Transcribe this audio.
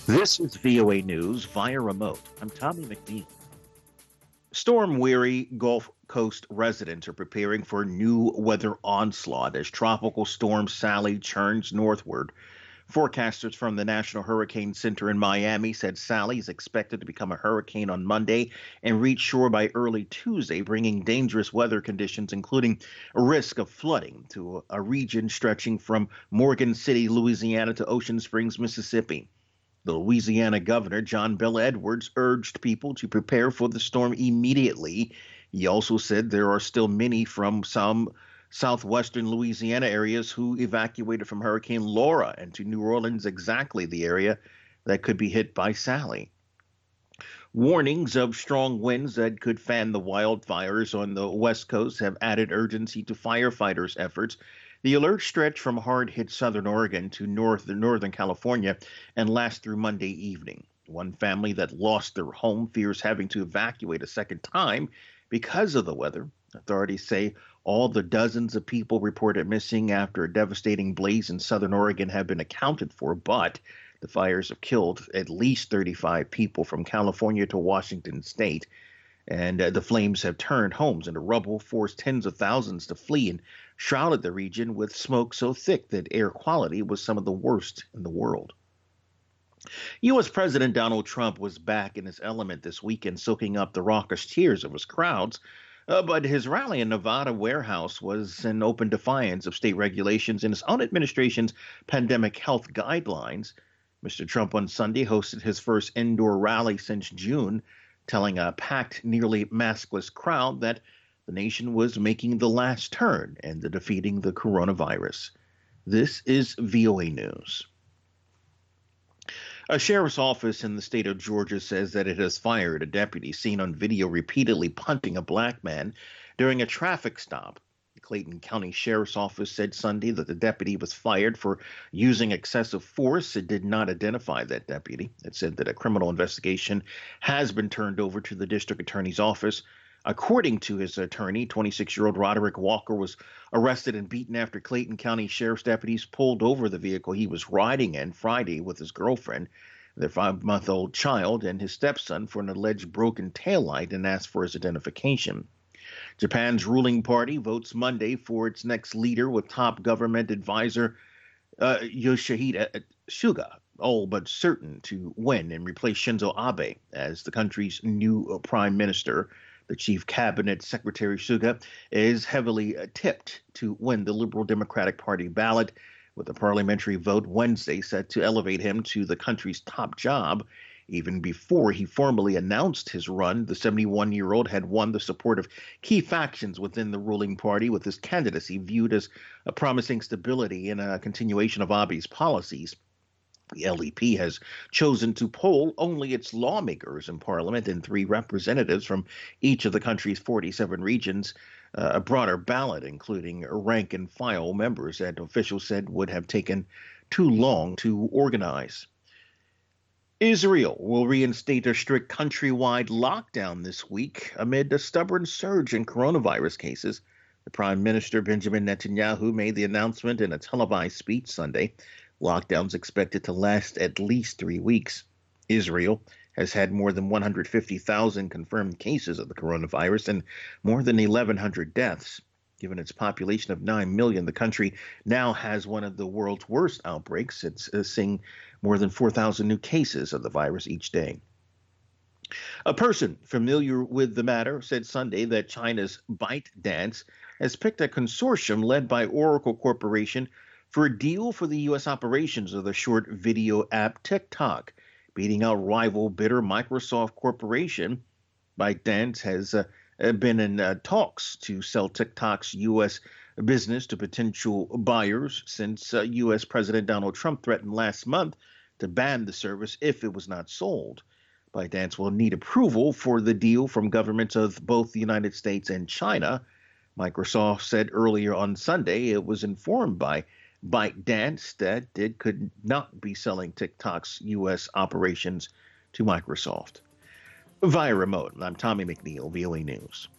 This is VOA News via remote. I'm Tommy McNeil. Storm weary Gulf Coast residents are preparing for a new weather onslaught as Tropical Storm Sally churns northward. Forecasters from the National Hurricane Center in Miami said Sally is expected to become a hurricane on Monday and reach shore by early Tuesday, bringing dangerous weather conditions, including a risk of flooding to a region stretching from Morgan City, Louisiana to Ocean Springs, Mississippi. The Louisiana governor, John Bel Edwards, urged people to prepare for the storm immediately. He also said there are still many from some southwestern Louisiana areas who evacuated from Hurricane Laura and to New Orleans, exactly the area that could be hit by Sally. Warnings of strong winds that could fan the wildfires on the West Coast have added urgency to firefighters' efforts. The alerts stretch from hard hit southern Oregon to northern California and last through Monday evening. One family that lost their home fears having to evacuate a second time because of the weather. Authorities say all the dozens of people reported missing after a devastating blaze in southern Oregon have been accounted for, but the fires have killed at least 35 people from California to Washington state. And the flames have turned homes into rubble, forced tens of thousands to flee, and shrouded the region with smoke so thick that air quality was some of the worst in the world. U.S. President Donald Trump was back in his element this weekend, soaking up the raucous cheers of his crowds. But his rally in Nevada warehouse was in open defiance of state regulations and his own administration's pandemic health guidelines. Mr. Trump on Sunday hosted his first indoor rally since June, telling a packed, nearly maskless crowd that the nation was making the last turn in defeating the coronavirus. This is VOA News. A sheriff's office in the state of Georgia says that it has fired a deputy seen on video repeatedly punting a black man during a traffic stop. The Clayton County Sheriff's Office said Sunday that the deputy was fired for using excessive force. It did not identify that deputy. It said that a criminal investigation has been turned over to the district attorney's office. According to his attorney, 26-year-old Roderick Walker was arrested and beaten after Clayton County Sheriff's deputies pulled over the vehicle he was riding in Friday with his girlfriend, their 5-month-old child, and his stepson for an alleged broken taillight and asked for his identification. Japan's ruling party votes Monday for its next leader, with top government advisor Yoshihide Suga all but certain to win and replace Shinzo Abe as the country's new prime minister. The chief cabinet secretary Suga is heavily tipped to win the Liberal Democratic Party ballot, with a parliamentary vote Wednesday set to elevate him to the country's top job. Even before he formally announced his run, the 71-year-old had won the support of key factions within the ruling party, with his candidacy viewed as a promising stability in a continuation of Abe's policies. The LDP has chosen to poll only its lawmakers in parliament and 3 representatives from each of the country's 47 regions. A broader ballot, including rank and file members, that officials said would have taken too long to organize. Israel will reinstate a strict countrywide lockdown this week amid a stubborn surge in coronavirus cases. The Prime Minister Benjamin Netanyahu made the announcement in a televised speech Sunday. Lockdowns expected to last at least 3 weeks. Israel has had more than 150,000 confirmed cases of the coronavirus and more than 1,100 deaths. Given its population of 9 million, the country now has one of the world's worst outbreaks. It's seeing more than 4,000 new cases of the virus each day. A person familiar with the matter said Sunday that China's ByteDance has picked a consortium led by Oracle Corporation for a deal for the U.S. operations of the short video app TikTok, beating out rival bidder Microsoft Corporation. ByteDance has been in talks to sell TikTok's U.S. business to potential buyers since U.S. President Donald Trump threatened last month to ban the service if it was not sold. ByteDance will need approval for the deal from governments of both the United States and China. Microsoft said earlier on Sunday it was informed by ByteDance that it could not be selling TikTok's U.S. operations to Microsoft. Via remote, I'm Tommy McNeil, VOA News.